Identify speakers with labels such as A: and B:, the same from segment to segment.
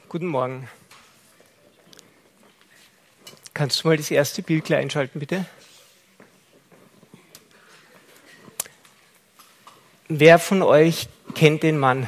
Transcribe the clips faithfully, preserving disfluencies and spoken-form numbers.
A: Guten Morgen. Kannst du mal das erste Bild gleich einschalten, bitte? Wer von euch kennt den Mann?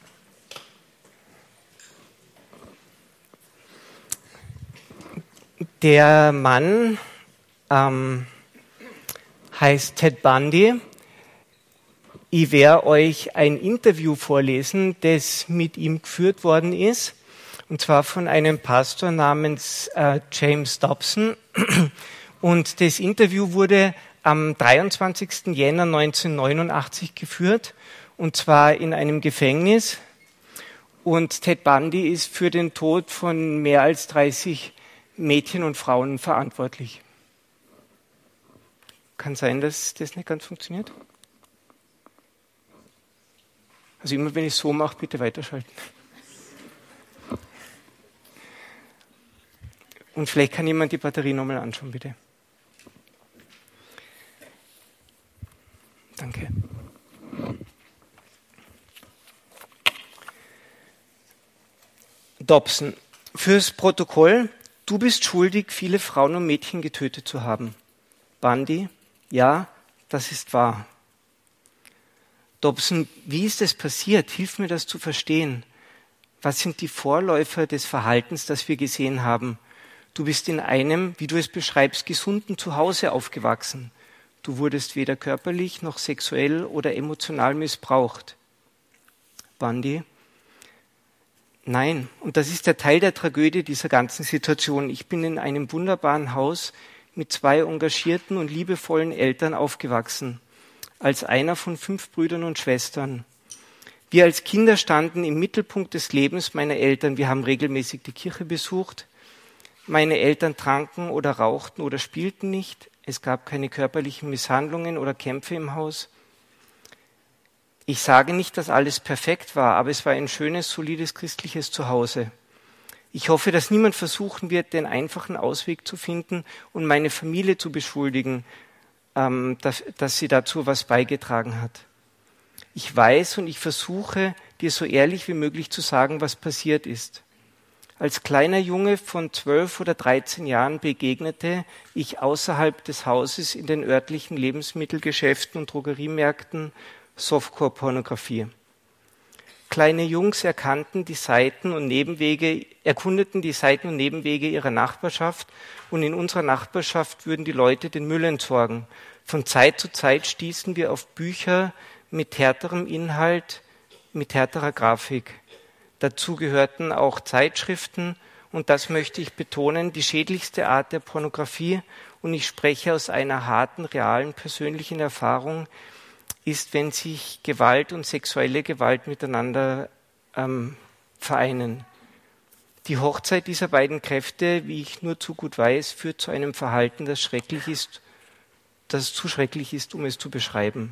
A: Der Mann ähm, heißt Ted Bundy. Ich werde euch ein Interview vorlesen, das mit ihm geführt worden ist, und zwar von einem Pastor namens äh, James Dobson. Und das Interview wurde am dreiundzwanzigsten Jänner neunzehnhundertneunundachtzig geführt, und zwar in einem Gefängnis. Und Ted Bundy ist für den Tod von mehr als dreißig Mädchen und Frauen verantwortlich. Kann sein, dass das nicht ganz funktioniert. Also immer wenn ich so mache, bitte weiterschalten. Und vielleicht kann jemand die Batterie nochmal anschauen, bitte. Danke. Dobson, fürs Protokoll: Du bist schuldig, viele Frauen und Mädchen getötet zu haben. Bundy: Ja, das ist wahr. Dobson: Wie ist es passiert? Hilf mir, das zu verstehen. Was sind die Vorläufer des Verhaltens, das wir gesehen haben? Du bist in einem, wie du es beschreibst, gesunden Zuhause aufgewachsen. Du wurdest weder körperlich noch sexuell oder emotional missbraucht. Bundy: Nein, und das ist der Teil der Tragödie dieser ganzen Situation. Ich bin in einem wunderbaren Haus mit zwei engagierten und liebevollen Eltern aufgewachsen, als einer von fünf Brüdern und Schwestern. Wir als Kinder standen im Mittelpunkt des Lebens meiner Eltern. Wir haben regelmäßig die Kirche besucht. Meine Eltern tranken oder rauchten oder spielten nicht. Es gab keine körperlichen Misshandlungen oder Kämpfe im Haus. Ich sage nicht, dass alles perfekt war, aber es war ein schönes, solides christliches Zuhause. Ich hoffe, dass niemand versuchen wird, den einfachen Ausweg zu finden und meine Familie zu beschuldigen, ähm, dass, dass sie dazu was beigetragen hat. Ich weiß und ich versuche, dir so ehrlich wie möglich zu sagen, was passiert ist. Als kleiner Junge von zwölf oder dreizehn Jahren begegnete ich außerhalb des Hauses in den örtlichen Lebensmittelgeschäften und Drogeriemärkten Softcore-Pornografie. Kleine Jungs erkannten die Seiten und Nebenwege, erkundeten die Seiten und Nebenwege ihrer Nachbarschaft, und in unserer Nachbarschaft würden die Leute den Müll entsorgen. Von Zeit zu Zeit stießen wir auf Bücher mit härterem Inhalt, mit härterer Grafik. Dazu gehörten auch Zeitschriften, und das möchte ich betonen, die schädlichste Art der Pornografie, und ich spreche aus einer harten, realen, persönlichen Erfahrung, ist, wenn sich Gewalt und sexuelle Gewalt miteinander ähm, vereinen. Die Hochzeit dieser beiden Kräfte, wie ich nur zu gut weiß, führt zu einem Verhalten, das schrecklich ist, das zu schrecklich ist, um es zu beschreiben.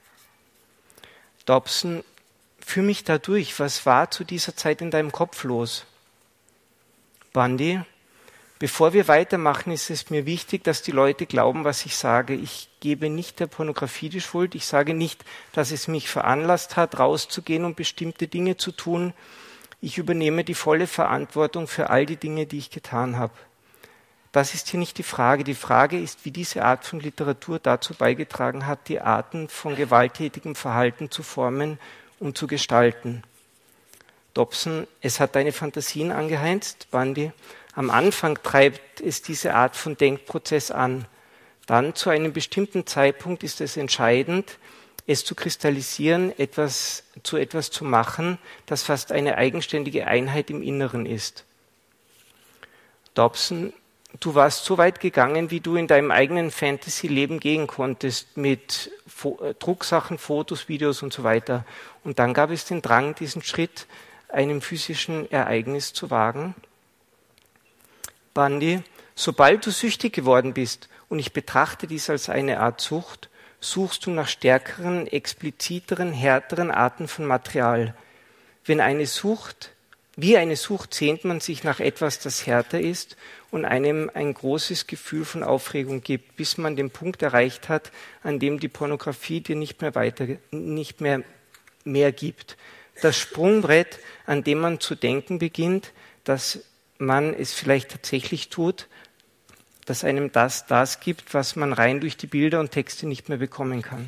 A: Dobson: Führ mich da durch. Was war zu dieser Zeit in deinem Kopf los? Bundy: Bevor wir weitermachen, ist es mir wichtig, dass die Leute glauben, was ich sage. Ich gebe nicht der Pornografie die Schuld. Ich sage nicht, dass es mich veranlasst hat, rauszugehen und bestimmte Dinge zu tun. Ich übernehme die volle Verantwortung für all die Dinge, die ich getan habe. Das ist hier nicht die Frage. Die Frage ist, wie diese Art von Literatur dazu beigetragen hat, die Arten von gewalttätigem Verhalten zu formen und zu gestalten. Dobson: Es hat deine Fantasien angeheizt. Bundy: Am Anfang treibt es diese Art von Denkprozess an. Dann, zu einem bestimmten Zeitpunkt, ist es entscheidend, es zu kristallisieren, etwas, zu etwas zu machen, das fast eine eigenständige Einheit im Inneren ist. Dobson: Du warst so weit gegangen, wie du in deinem eigenen Fantasy-Leben gehen konntest, mit Fo- Drucksachen, Fotos, Videos und so weiter. Und dann gab es den Drang, diesen Schritt einem physischen Ereignis zu wagen. Bundy: Sobald du süchtig geworden bist, und ich betrachte dies als eine Art Sucht, suchst du nach stärkeren, expliziteren, härteren Arten von Material. Wenn eine Sucht, wie eine Sucht sehnt man sich nach etwas, das härter ist und einem ein großes Gefühl von Aufregung gibt, bis man den Punkt erreicht hat, an dem die Pornografie dir nicht mehr weiter, nicht mehr mehr gibt. Das Sprungbrett, an dem man zu denken beginnt, dass man es vielleicht tatsächlich tut, dass einem das das gibt, was man rein durch die Bilder und Texte nicht mehr bekommen kann.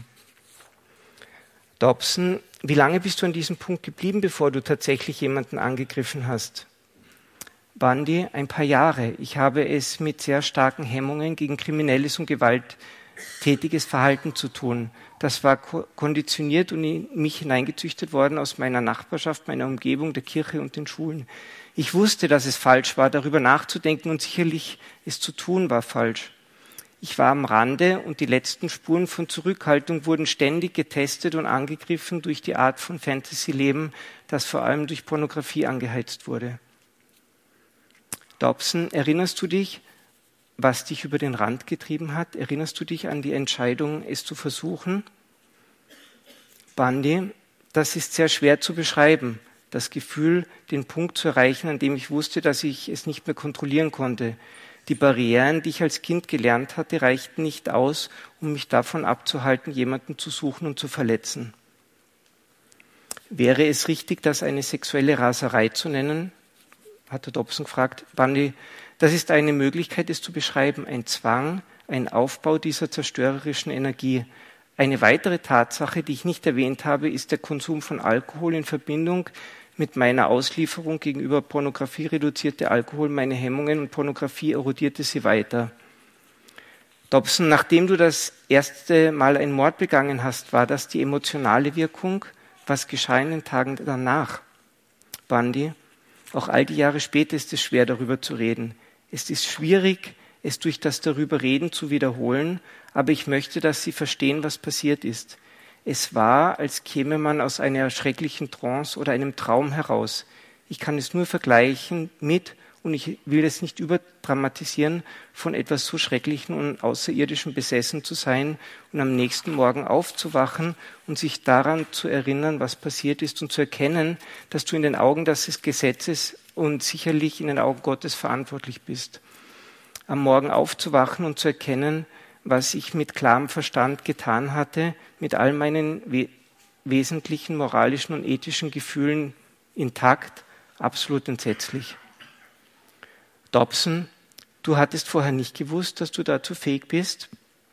A: Dobson, wie lange bist du an diesem Punkt geblieben, bevor du tatsächlich jemanden angegriffen hast? Bundy, ein paar Jahre. Ich habe es mit sehr starken Hemmungen gegen kriminelles und gewalttätiges Verhalten zu tun. Das war ko- konditioniert und in mich hineingezüchtet worden aus meiner Nachbarschaft, meiner Umgebung, der Kirche und den Schulen. Ich wusste, dass es falsch war, darüber nachzudenken, und sicherlich es zu tun war falsch. Ich war am Rande und die letzten Spuren von Zurückhaltung wurden ständig getestet und angegriffen durch die Art von Fantasy-Leben, das vor allem durch Pornografie angeheizt wurde. Dobson, erinnerst du dich, was dich über den Rand getrieben hat? Erinnerst du dich an die Entscheidung, es zu versuchen? Bundy, das ist sehr schwer zu beschreiben. Das Gefühl, den Punkt zu erreichen, an dem ich wusste, dass ich es nicht mehr kontrollieren konnte. Die Barrieren, die ich als Kind gelernt hatte, reichten nicht aus, um mich davon abzuhalten, jemanden zu suchen und zu verletzen. Wäre es richtig, das eine sexuelle Raserei zu nennen? Hat der Dobson gefragt. Bundy, das ist eine Möglichkeit, es zu beschreiben. Ein Zwang, ein Aufbau dieser zerstörerischen Energie. Eine weitere Tatsache, die ich nicht erwähnt habe, ist der Konsum von Alkohol in Verbindung mit meiner Auslieferung gegenüber Pornografie reduzierte Alkohol meine Hemmungen und Pornografie erodierte sie weiter. Dobson, nachdem du das erste Mal einen Mord begangen hast, war das die emotionale Wirkung? Was geschah in den Tagen danach? Bundy, auch all die Jahre später ist es schwer, darüber zu reden. Es ist schwierig, es durch das Darüberreden zu wiederholen, aber ich möchte, dass Sie verstehen, was passiert ist. Es war, als käme man aus einer schrecklichen Trance oder einem Traum heraus. Ich kann es nur vergleichen mit, und ich will es nicht überdramatisieren, von etwas so Schrecklichen und Außerirdischem besessen zu sein und am nächsten Morgen aufzuwachen und sich daran zu erinnern, was passiert ist, und zu erkennen, dass du in den Augen des Gesetzes und sicherlich in den Augen Gottes verantwortlich bist. Am Morgen aufzuwachen und zu erkennen, was ich mit klarem Verstand getan hatte, mit all meinen we- wesentlichen moralischen und ethischen Gefühlen intakt, absolut entsetzlich. Dobson, du hattest vorher nicht gewusst, dass du dazu fähig bist?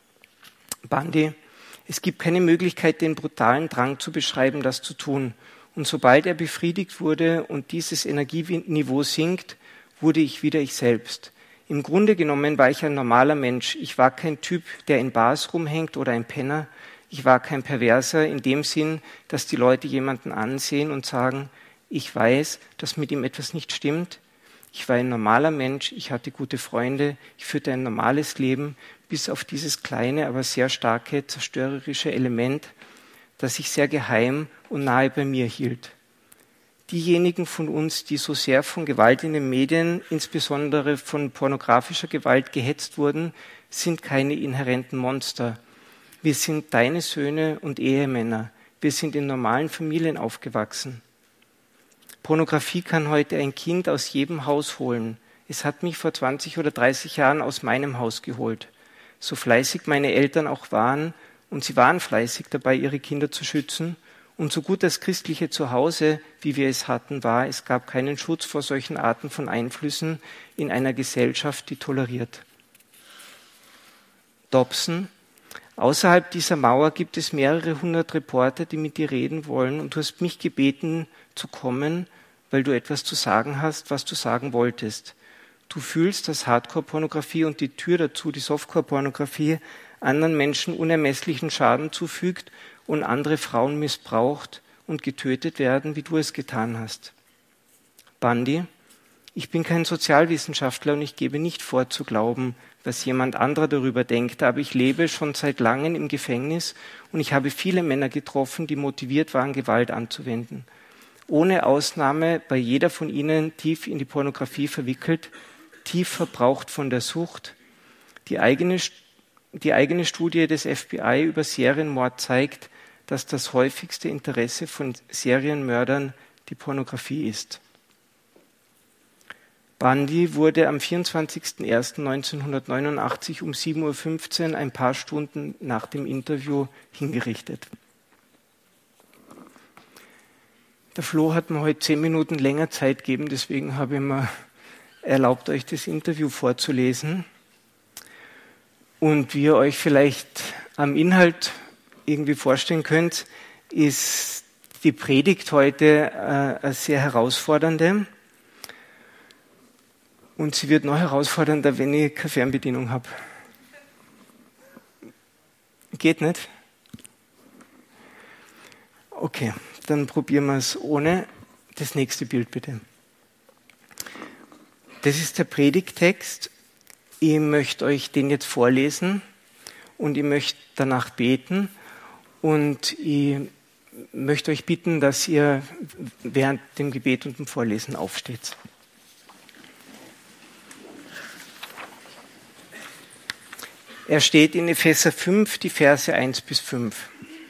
A: Bundy, es gibt keine Möglichkeit, den brutalen Drang zu beschreiben, das zu tun. Und sobald er befriedigt wurde und dieses Energieniveau sinkt, wurde ich wieder ich selbst. Im Grunde genommen war ich ein normaler Mensch. Ich war kein Typ, der in Bars rumhängt oder ein Penner. Ich war kein Perverser in dem Sinn, dass die Leute jemanden ansehen und sagen, ich weiß, dass mit ihm etwas nicht stimmt. Ich war ein normaler Mensch, ich hatte gute Freunde, ich führte ein normales Leben, bis auf dieses kleine, aber sehr starke, zerstörerische Element, das ich sehr geheim und nahe bei mir hielt. Diejenigen von uns, die so sehr von Gewalt in den Medien, insbesondere von pornografischer Gewalt gehetzt wurden, sind keine inhärenten Monster. Wir sind deine Söhne und Ehemänner. Wir sind in normalen Familien aufgewachsen. Pornografie kann heute ein Kind aus jedem Haus holen. Es hat mich vor zwanzig oder dreißig Jahren aus meinem Haus geholt. So fleißig meine Eltern auch waren, und sie waren fleißig dabei, ihre Kinder zu schützen, und so gut das christliche Zuhause, wie wir es hatten, war, es gab keinen Schutz vor solchen Arten von Einflüssen in einer Gesellschaft, die toleriert. Dobson, außerhalb dieser Mauer gibt es mehrere hundert Reporter, die mit dir reden wollen, und du hast mich gebeten zu kommen, weil du etwas zu sagen hast, was du sagen wolltest. Du fühlst, dass Hardcore-Pornografie und die Tür dazu, die Softcore-Pornografie, anderen Menschen unermesslichen Schaden zufügt und andere Frauen missbraucht und getötet werden, wie du es getan hast. Bundy, ich bin kein Sozialwissenschaftler und ich gebe nicht vor zu glauben, was jemand anderer darüber denkt, aber ich lebe schon seit langem im Gefängnis und ich habe viele Männer getroffen, die motiviert waren, Gewalt anzuwenden. Ohne Ausnahme bei jeder von ihnen tief in die Pornografie verwickelt, tief verbraucht von der Sucht. Die eigene, die eigene Studie des F B I über Serienmord zeigt, dass das häufigste Interesse von Serienmördern die Pornografie ist. Bundy wurde am vierundzwanzigsten ersten neunzehnhundertneunundachtzig um sieben Uhr fünfzehn, ein paar Stunden nach dem Interview, hingerichtet. Der Flo hat mir heute zehn Minuten länger Zeit gegeben, deswegen habe ich mir erlaubt, euch das Interview vorzulesen. Und wie ihr euch vielleicht am Inhalt irgendwie vorstellen könnt, ist die Predigt heute äh, eine sehr herausfordernde. Und sie wird noch herausfordernder, wenn ich keine Fernbedienung habe. Geht nicht? Okay, dann probieren wir es ohne. Das nächste Bild bitte. Das ist der Predigttext. Ich möchte euch den jetzt vorlesen und ich möchte danach beten und ich möchte euch bitten, dass ihr während dem Gebet und dem Vorlesen aufsteht. Er steht in Epheser fünf, die Verse eins bis fünf.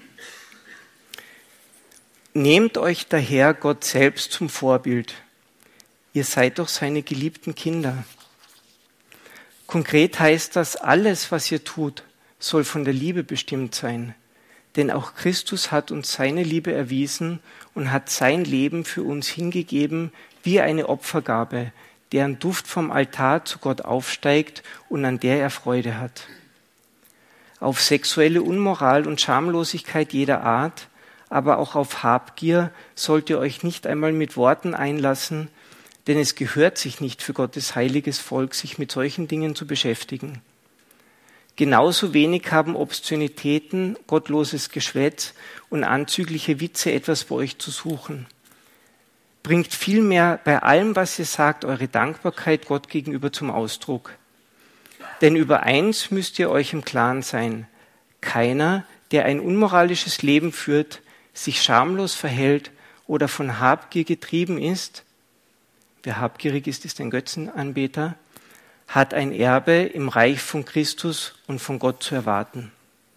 A: Nehmt euch daher Gott selbst zum Vorbild. Ihr seid doch seine geliebten Kinder. Konkret heißt das, alles, was ihr tut, soll von der Liebe bestimmt sein. Denn auch Christus hat uns seine Liebe erwiesen und hat sein Leben für uns hingegeben wie eine Opfergabe, deren Duft vom Altar zu Gott aufsteigt und an der er Freude hat. Auf sexuelle Unmoral und Schamlosigkeit jeder Art, aber auch auf Habgier sollt ihr euch nicht einmal mit Worten einlassen, denn es gehört sich nicht für Gottes heiliges Volk, sich mit solchen Dingen zu beschäftigen. Genauso wenig haben Obszönitäten, gottloses Geschwätz und anzügliche Witze etwas bei euch zu suchen. Bringt vielmehr bei allem, was ihr sagt, eure Dankbarkeit Gott gegenüber zum Ausdruck. Denn über eins müsst ihr euch im Klaren sein. Keiner, der ein unmoralisches Leben führt, sich schamlos verhält oder von Habgier getrieben ist, wer habgierig ist, ist ein Götzenanbeter, hat ein Erbe im Reich von Christus und von Gott zu erwarten.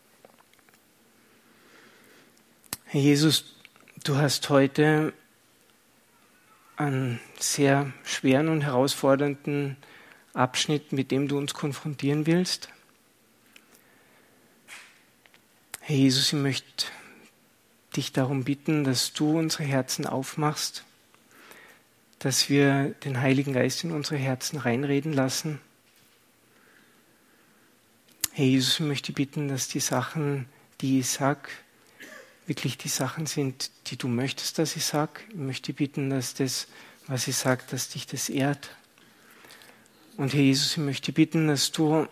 A: Herr Jesus, du hast heute einen sehr schweren und herausfordernden Abschnitt, mit dem du uns konfrontieren willst. Herr Jesus, ich möchte dich darum bitten, dass du unsere Herzen aufmachst, dass wir den Heiligen Geist in unsere Herzen reinreden lassen. Herr Jesus, ich möchte bitten, dass die Sachen, die ich sage, wirklich die Sachen sind, die du möchtest, dass ich sage. Ich möchte bitten, dass das, was ich sage, dass dich das ehrt. Und Herr Jesus, ich möchte bitten, dass du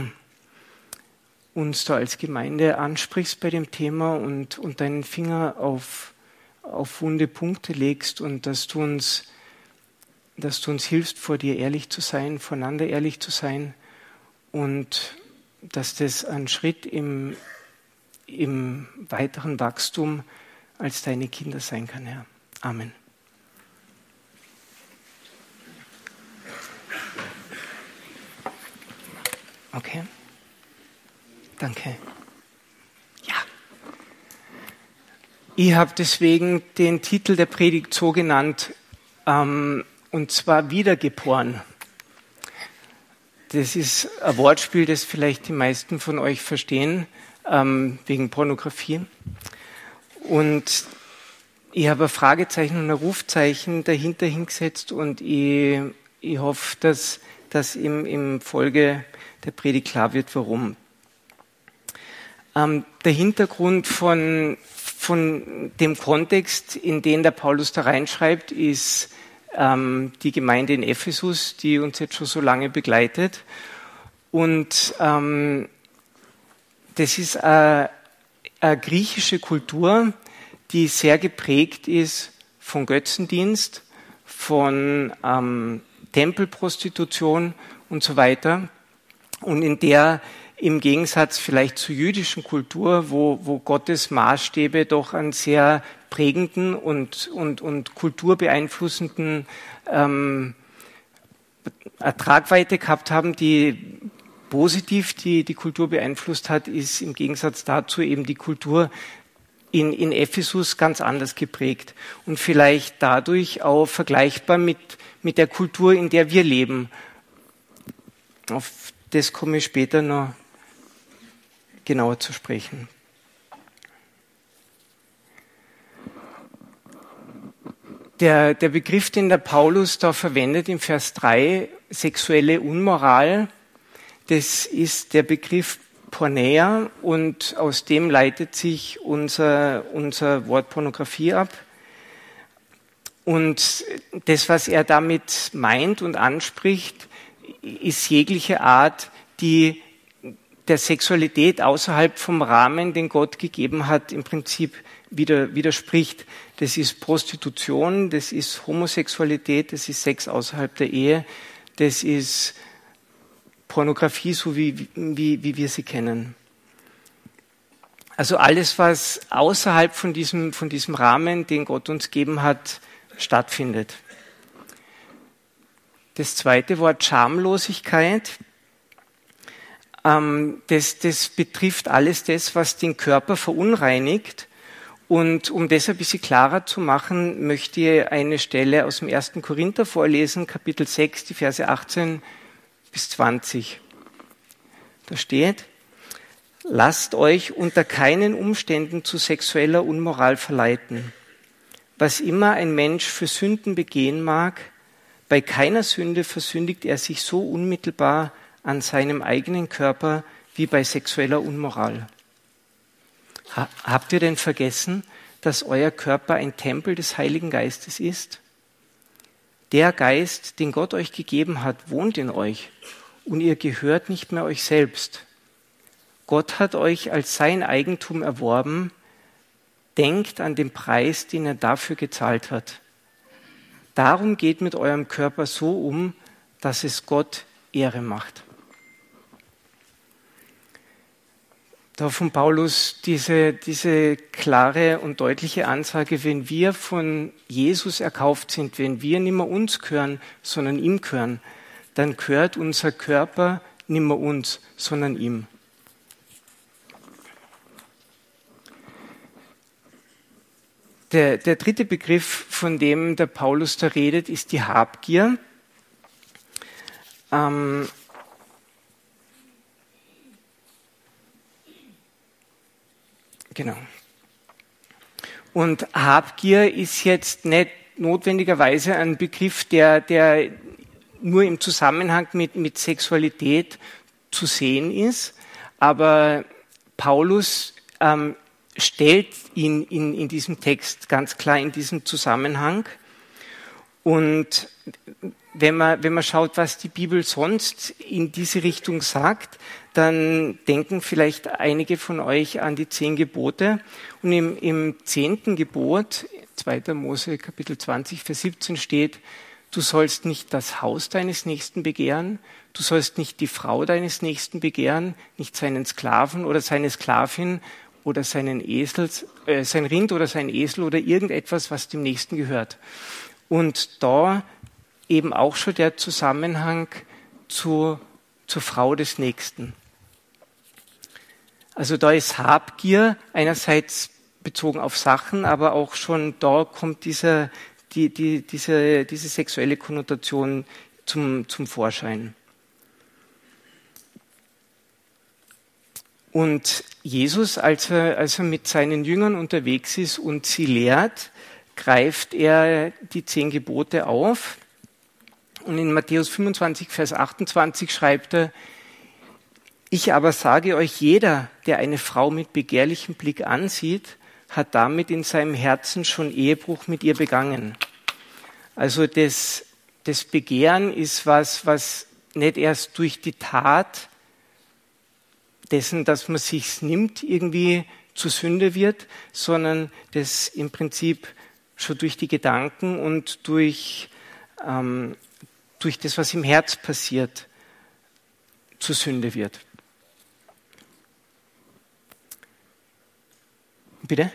A: uns da als Gemeinde ansprichst bei dem Thema und, und deinen Finger auf, auf wunde Punkte legst und dass du uns, dass du uns hilfst, vor dir ehrlich zu sein, voneinander ehrlich zu sein und dass das ein Schritt im, im weiteren Wachstum als deine Kinder sein kann, Herr. Amen. Okay. Danke. Ja. Ich habe deswegen den Titel der Predigt so genannt, ähm, und zwar Wiedergeboren. Das ist ein Wortspiel, das vielleicht die meisten von euch verstehen, ähm, wegen Pornografie. Und ich habe ein Fragezeichen und ein Rufzeichen dahinter hingesetzt und ich, ich hoffe, dass das im, im Folge der Predigt klar wird, warum. Ähm, der Hintergrund von, von dem Kontext, in den der Paulus da reinschreibt, ist ähm, die Gemeinde in Ephesus, die uns jetzt schon so lange begleitet. Und ähm, das ist eine, eine griechische Kultur, die sehr geprägt ist von Götzendienst, von ähm, Tempelprostitution und so weiter. Und in der im Gegensatz vielleicht zur jüdischen Kultur, wo, wo Gottes Maßstäbe doch einen sehr prägenden und, und, und kulturbeeinflussenden ähm, Tragweite gehabt haben, die positiv die, die Kultur beeinflusst hat, ist im Gegensatz dazu eben die Kultur in, in Ephesus ganz anders geprägt und vielleicht dadurch auch vergleichbar mit, mit der Kultur, in der wir leben. Auf das komme ich später noch genauer zu sprechen. Der, der Begriff, den der Paulus da verwendet im Vers drei, sexuelle Unmoral, das ist der Begriff Porneia und aus dem leitet sich unser, unser Wort Pornografie ab. Und das, was er damit meint und anspricht, ist jegliche Art, die der Sexualität außerhalb vom Rahmen, den Gott gegeben hat, im Prinzip wieder, widerspricht. Das ist Prostitution, das ist Homosexualität, das ist Sex außerhalb der Ehe, das ist Pornografie, so wie, wie, wie wir sie kennen. Also alles, was außerhalb von diesem, von diesem Rahmen, den Gott uns gegeben hat, stattfindet. Das zweite Wort Schamlosigkeit. Ähm, das, das betrifft alles das, was den Körper verunreinigt. Und um das ein bisschen klarer zu machen, möchte ich eine Stelle aus dem ersten Korinther vorlesen, Kapitel sechs, die Verse achtzehn bis zwanzig. Da steht: Lasst euch unter keinen Umständen zu sexueller Unmoral verleiten. Was immer ein Mensch für Sünden begehen mag, bei keiner Sünde versündigt er sich so unmittelbar an seinem eigenen Körper wie bei sexueller Unmoral. Ha- habt ihr denn vergessen, dass euer Körper ein Tempel des Heiligen Geistes ist? Der Geist, den Gott euch gegeben hat, wohnt in euch und ihr gehört nicht mehr euch selbst. Gott hat euch als sein Eigentum erworben. Denkt an den Preis, den er dafür gezahlt hat. Darum geht mit eurem Körper so um, dass es Gott Ehre macht. Da von Paulus diese, diese klare und deutliche Ansage, wenn wir von Jesus erkauft sind, wenn wir nicht mehr uns gehören, sondern ihm gehören, dann gehört unser Körper nicht mehr uns, sondern ihm. Der, der dritte Begriff, von dem der Paulus da redet, ist die Habgier. Ähm, genau. Und Habgier ist jetzt nicht notwendigerweise ein Begriff, der, der nur im Zusammenhang mit, mit Sexualität zu sehen ist, aber Paulus ähm, stellt ihn in, in diesem Text ganz klar in diesem Zusammenhang. Und wenn man, wenn man schaut, was die Bibel sonst in diese Richtung sagt, dann denken vielleicht einige von euch an die zehn Gebote. Und im, im zehnten Gebot, zweiter Mose Kapitel zwanzig, Vers siebzehn steht: Du sollst nicht das Haus deines Nächsten begehren, du sollst nicht die Frau deines Nächsten begehren, nicht seinen Sklaven oder seine Sklavin oder seinen Esel, äh, sein Rind oder sein Esel oder irgendetwas, was dem Nächsten gehört. Und da eben auch schon der Zusammenhang zu, zur Frau des Nächsten. Also da ist Habgier einerseits bezogen auf Sachen, aber auch schon da kommt dieser, die, die, diese, diese sexuelle Konnotation zum, zum Vorschein. Und Jesus, als er, als er mit seinen Jüngern unterwegs ist und sie lehrt, greift er die zehn Gebote auf. Und in Matthäus fünfundzwanzig, Vers achtundzwanzig schreibt er: Ich aber sage euch, jeder, der eine Frau mit begehrlichem Blick ansieht, hat damit in seinem Herzen schon Ehebruch mit ihr begangen. Also das, das Begehren ist was, was nicht erst durch die Tat dessen, dass man sich's nimmt, irgendwie zur Sünde wird, sondern das im Prinzip schon durch die Gedanken und durch, ähm, durch das, was im Herz passiert, zur Sünde wird. Bitte?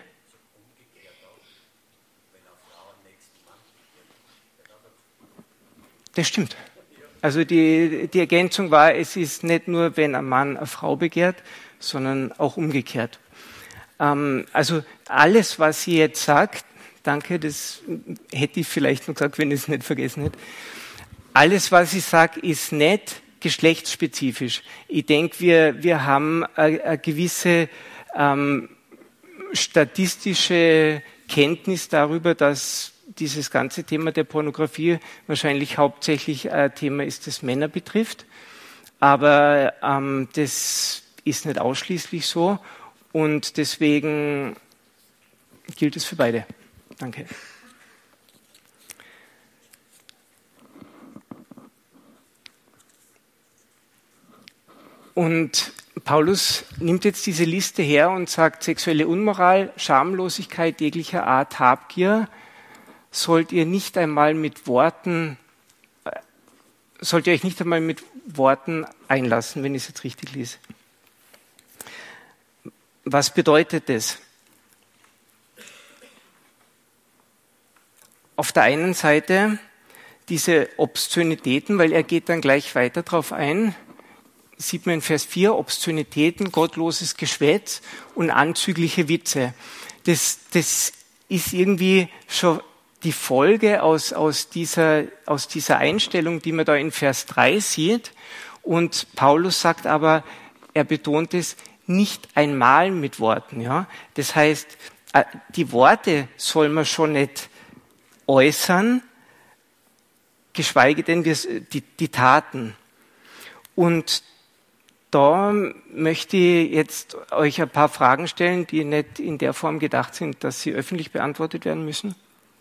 A: Das stimmt. Also die, die Ergänzung war, es ist nicht nur, wenn ein Mann eine Frau begehrt, sondern auch umgekehrt. Ähm, also alles, was sie jetzt sagt, danke, das hätte ich vielleicht noch gesagt, wenn ich es nicht vergessen hätte. Alles, was ich sage, ist nicht geschlechtsspezifisch. Ich denke, wir, wir haben eine, eine gewisse ähm, statistische Kenntnis darüber, dass dieses ganze Thema der Pornografie wahrscheinlich hauptsächlich ein Thema ist, das Männer betrifft. Aber ähm, das ist nicht ausschließlich so und deswegen gilt es für beide. Danke. Und Paulus nimmt jetzt diese Liste her und sagt, sexuelle Unmoral, Schamlosigkeit jeglicher Art, Habgier, sollt ihr nicht einmal mit Worten, sollt ihr euch nicht einmal mit Worten einlassen, wenn ich es jetzt richtig lese. Was bedeutet das? Auf der einen Seite diese Obszönitäten, weil er geht dann gleich weiter darauf ein, sieht man in Vers vier, Obszönitäten, gottloses Geschwätz und anzügliche Witze. Das, das ist irgendwie schon die Folge aus, aus, dieser, aus dieser Einstellung, die man da in Vers drei sieht. Und Paulus sagt aber, er betont es nicht einmal mit Worten. Ja? Das heißt, die Worte soll man schon nicht äußern, geschweige denn die, die Taten. Und da möchte ich jetzt euch ein paar Fragen stellen, die nicht in der Form gedacht sind, dass sie öffentlich beantwortet werden müssen.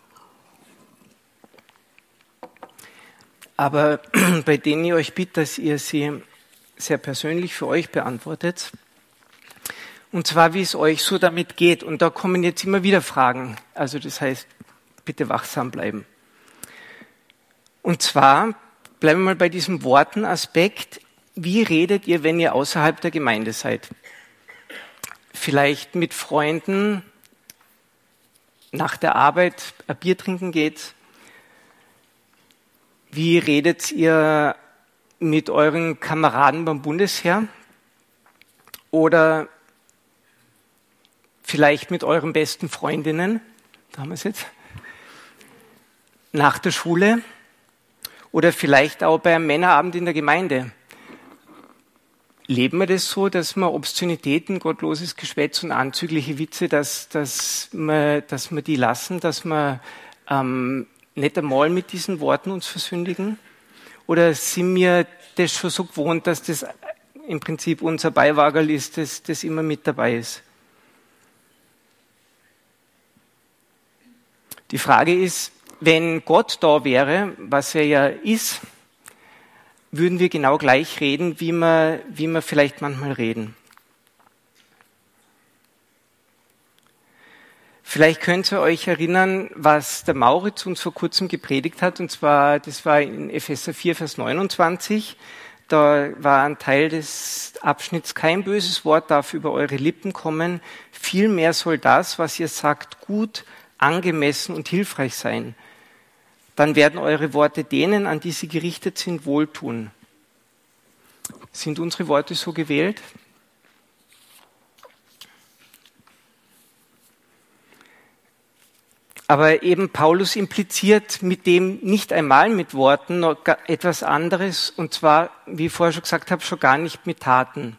A: Aber bei denen ich euch bitte, dass ihr sie sehr persönlich für euch beantwortet. Und zwar, wie es euch so damit geht. Und da kommen jetzt immer wieder Fragen. Also das heißt, bitte wachsam bleiben. Und zwar bleiben wir mal bei diesem Wortenaspekt. Wie redet ihr, wenn ihr außerhalb der Gemeinde seid? Vielleicht mit Freunden nach der Arbeit ein Bier trinken geht? Wie redet ihr mit euren Kameraden beim Bundesheer? Oder vielleicht mit euren besten Freundinnen? Da haben wir es jetzt. Nach der Schule? Oder vielleicht auch bei einem Männerabend in der Gemeinde? Leben wir das so, dass wir Obszönitäten, gottloses Geschwätz und anzügliche Witze, dass, dass, wir, dass wir die lassen, dass wir ähm, nicht einmal mit diesen Worten uns versündigen? Oder sind wir das schon so gewohnt, dass das im Prinzip unser Beiwagerl ist, das, das immer mit dabei ist? Die Frage ist, wenn Gott da wäre, was er ja ist, würden wir genau gleich reden, wie wir, wie wir vielleicht manchmal reden. Vielleicht könnt ihr euch erinnern, was der Mauritz uns vor kurzem gepredigt hat, und zwar, das war in Epheser vier, Vers neunundzwanzig. Da war ein Teil des Abschnitts, kein böses Wort darf über eure Lippen kommen, vielmehr soll das, was ihr sagt, gut, angemessen und hilfreich sein. Dann werden eure Worte denen, an die sie gerichtet sind, wohltun. Sind unsere Worte so gewählt? Aber eben Paulus impliziert mit dem nicht einmal mit Worten noch etwas anderes, und zwar, wie ich vorher schon gesagt habe, schon gar nicht mit Taten.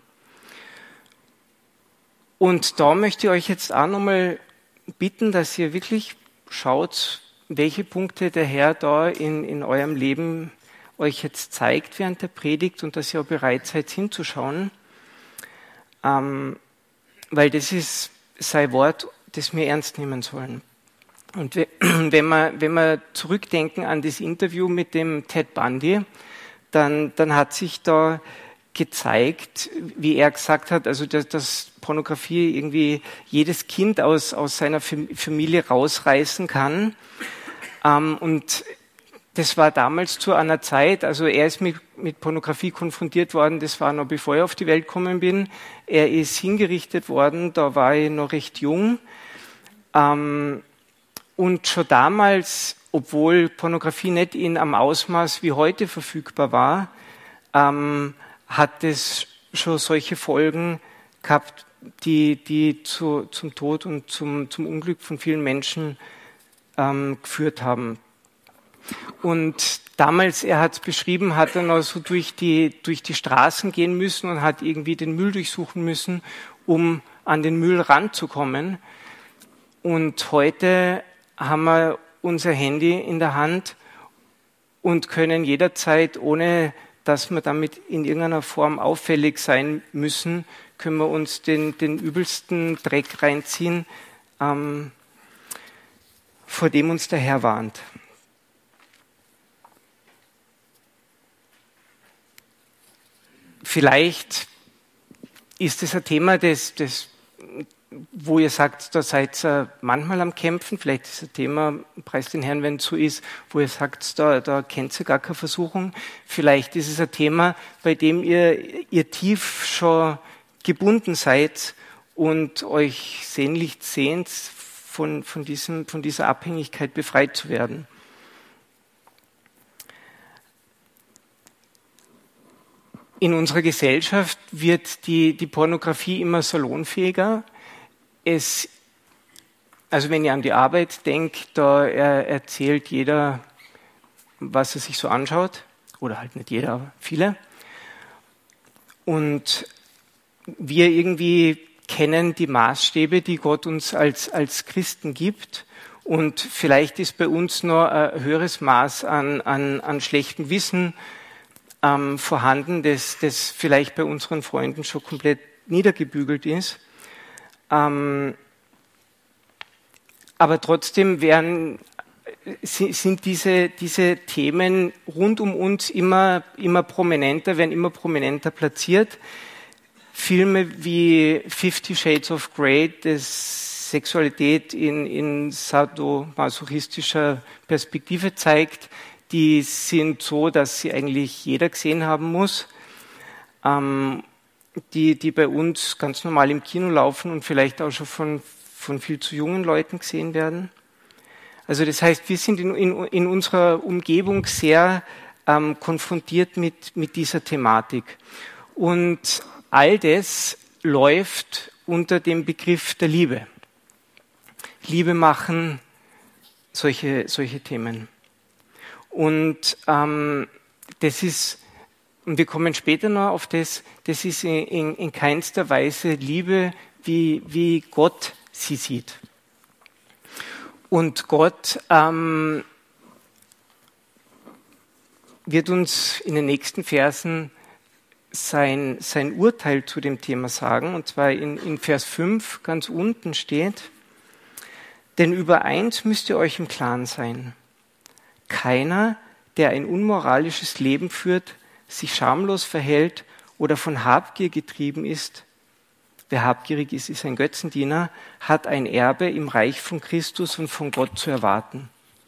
A: Und da möchte ich euch jetzt auch nochmal bitten, dass ihr wirklich schaut, welche Punkte der Herr da in, in eurem Leben euch jetzt zeigt während der Predigt und dass ihr auch bereit seid hinzuschauen. Ähm, weil das ist sein Wort, das wir ernst nehmen sollen. Und wenn wir, wenn wir zurückdenken an das Interview mit dem Ted Bundy, dann, dann hat sich da gezeigt, wie er gesagt hat, also dass, dass Pornografie irgendwie jedes Kind aus, aus seiner Familie rausreißen kann. Ähm, und das war damals zu einer Zeit, also er ist mit, mit Pornografie konfrontiert worden, das war noch bevor ich auf die Welt gekommen bin. Er ist hingerichtet worden, da war ich noch recht jung. Ähm, und schon damals, obwohl Pornografie nicht in einem Ausmaß wie heute verfügbar war, ähm, hat es schon solche Folgen gehabt, die, die zu, zum Tod und zum, zum Unglück von vielen Menschen ähm, geführt haben. Und damals, er hat es beschrieben, hat er noch so durch die, durch die Straßen gehen müssen und hat irgendwie den Müll durchsuchen müssen, um an den Müll ranzukommen. Und heute haben wir unser Handy in der Hand und können jederzeit, ohne dass wir damit in irgendeiner Form auffällig sein müssen, können wir uns den, den übelsten Dreck reinziehen, ähm, vor dem uns der Herr warnt. Vielleicht ist es ein Thema, das, das, wo ihr sagt, da seid ihr manchmal am Kämpfen. Vielleicht ist es ein Thema, preis den Herrn, wenn es so ist, wo ihr sagt, da, da kennt ihr gar keine Versuchung. Vielleicht ist es ein Thema, bei dem ihr, ihr tief schon gebunden seid und euch sehnlich sehnt, von, von, diesem, von dieser Abhängigkeit befreit zu werden. In unserer Gesellschaft wird die, die Pornografie immer salonfähiger. Es, also wenn ihr an die Arbeit denkt, da er, erzählt jeder, was er sich so anschaut. Oder halt nicht jeder, aber viele. Und wir irgendwie kennen die Maßstäbe, die Gott uns als, als Christen gibt. Und vielleicht ist bei uns noch ein höheres Maß an, an, an schlechtem Wissen ähm, vorhanden, das, das vielleicht bei unseren Freunden schon komplett niedergebügelt ist. Ähm, aber trotzdem werden, sind diese, diese Themen rund um uns immer, immer prominenter, werden immer prominenter platziert. Filme wie Fifty Shades of Grey, das Sexualität in, in sadomasochistischer Perspektive zeigt, die sind so, dass sie eigentlich jeder gesehen haben muss, ähm, die, die bei uns ganz normal im Kino laufen und vielleicht auch schon von, von viel zu jungen Leuten gesehen werden. Also das heißt, wir sind in, in, in unserer Umgebung sehr ähm, konfrontiert mit, mit dieser Thematik. Und all das läuft unter dem Begriff der Liebe. Liebe machen, solche, solche Themen. Und ähm, das ist, und wir kommen später noch auf das, das ist in, in, in keinster Weise Liebe, wie, wie Gott sie sieht. Und Gott ähm, wird uns in den nächsten Versen sein, sein Urteil zu dem Thema sagen. Und zwar in, in Vers fünf ganz unten steht: Denn über eins müsst ihr euch im Klaren sein. Keiner, der ein unmoralisches Leben führt, sich schamlos verhält oder von Habgier getrieben ist, wer habgierig ist, ist ein Götzendiener, hat ein Erbe im Reich von Christus und von Gott zu erwarten.